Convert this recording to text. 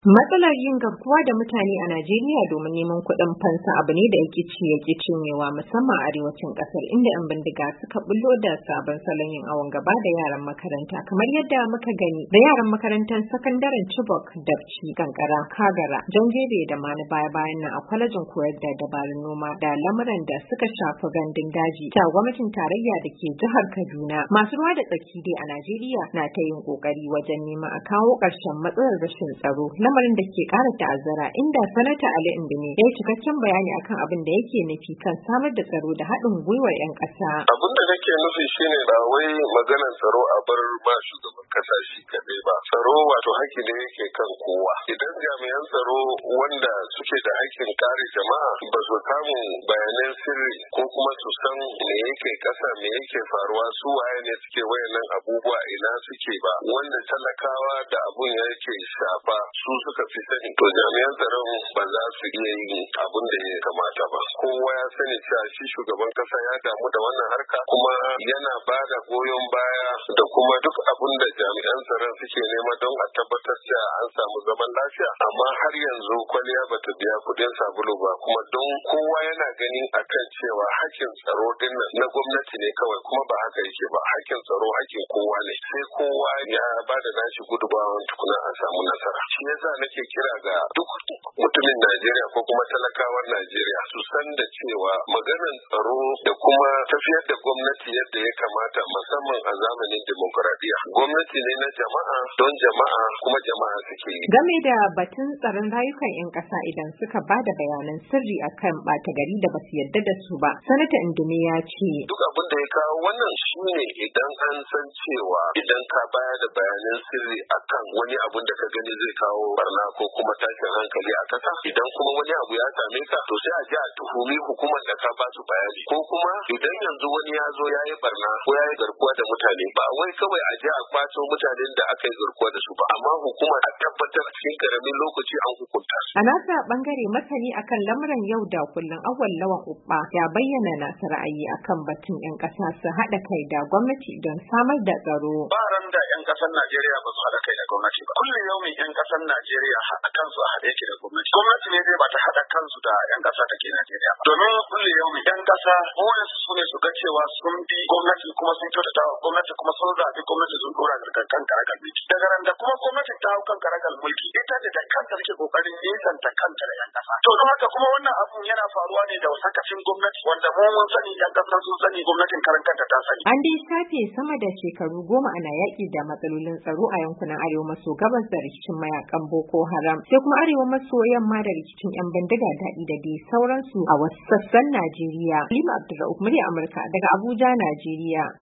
Matsalar yin garkuwa da mutane a Najeriya domin neman kuɗin fansa abu ne da yake ci yake cinyewa musamman a arewacin ƙasar inda 'yan bindiga suka bullo da sabon salon yin awon gaba da yaran makaranta kamar yadda muka gani da yaran makarantar sakandaren Chibok, Dabci, Kankara, Kagara, Janjebe da ma na baya-bayan nan a kwalejin koyar da dabarun noma da lamuran da suka shafi gandun daji ta gwamnatin tarayya da ke jihar Kaduna. Masu ruwa da tsaki dai a Najeriya na ta yin ƙoƙari wajen neman a kawo ƙarshen matsalar rashin tsaro. Lamarin da ke ƙara ta'azzara inda sanata Ali Indimi ya yi cikakken bayani akan abin da yake nufi kan samar da tsaro da haɗin gwiwar 'yan ƙasa. Abin da nake nufi shine ba wai maganar tsaro a bar ba shugaban ƙasa shi kaɗai ba. Tsaro wato haƙƙi ne yake kan kowa. Idan jami'an tsaro wanda suke da haƙƙin kare jama'a ba su samu bayanan sirri ko kuma su san me yake ƙasa me yake faruwa su waye ne suke wayannan abubuwa ina suke ba wanda talakawa da abun yake shafa su suka fi sani to jami'an tsaron ba za su iya yin abin da ya kamata ba. Kowa ya sani cewa shi shugaban kasa ya damu da wannan harka kuma yana ba da goyon baya da kuma duk abin da jami'an tsaron suke nema don a tabbatar cewa an samu zaman lafiya amma har yanzu kwaliya bata biya kuɗin sabulu ba kuma don kowa yana ganin akan cewa hakkin tsaro din na gwamnati ne kawai kuma ba haka yake ba hakkin tsaro hakkin kowa ne sai kowa ya ba da nashi gudunmawa tukuna a samu nasara. Shi yasa nake kira ga duk mutumin Najeriya ko kuma talakawan Najeriya su san da cewa maganar tsaro da kuma tafiyar da gwamnati yadda ya kamata musamman a zamanin demokuraɗiyya. Gwamnati ne na jama'a don jama'a kuma jama'a suke yi. Game da batun tsaron rayukan 'yan ƙasa idan suka ba da bayanan sirri akan ɓata gari da basu yarda da su ba. Sanata Indimi ya ce. Duk abin da ya kawo wannan shine idan an san cewa idan ka bayar da bayanan sirri akan wani abun da ka gani zai kawo barna ko kuma tashin hankali a kasa idan kuma wani abu ya same ka to sai a je a tuhumi hukumar da ka ba su bayani ko kuma idan yanzu wani ya zo ya yi barna ko ya yi garkuwa da mutane ba wai kawai a je a kwato mutanen da aka yi garkuwa da su ba amma hukuma a tabbatar cikin karamin lokaci an hukunta su. A nasa bangare masani akan lamuran yau da kullum Awwal Lawan Ubba ya bayyana nasa ra'ayi akan batun 'yan ƙasa su haɗa kai da gwamnati don samar da tsaro. Ba ran da 'yan ƙasar Najeriya ba su haɗa kai da gwamnati ba. Kullum yau 'yan ƙasar Najeriya haɗa kansu a haɗe ke da gwamnati. Gwamnati ne dai ba ta haɗa kansu da 'yan ƙasa da ke Najeriya ba. Domin kullum yau 'yan ƙasa burin su ne su ga cewa sun bi gwamnati kuma sun kyautata wa gwamnati kuma sun zaɓi gwamnati sun ɗora da kan karagar mulki. Daga ran da kuma gwamnati ta hau kan karagar mulki ita da kanta take ƙoƙarin nisanta kanta da 'yan ƙasa. To don haka kuma wannan abun yana faruwa ne da sakacin gwamnati wanda mu mun sani 'yan ƙasa sun sani gwamnatin karan kanta ta sani. An dai shafe sama da shekaru 10 ana yaƙi da matsalolin tsaro a yankunan arewa maso gabas da rikicin mayakan Boko Haram sai kuma arewa maso yamma da rikicin 'yan bindiga daɗi da dai sauransu a wasu sassan Najeriya. Halima Abdulrauf, murya Amurka daga Abuja, Najeriya.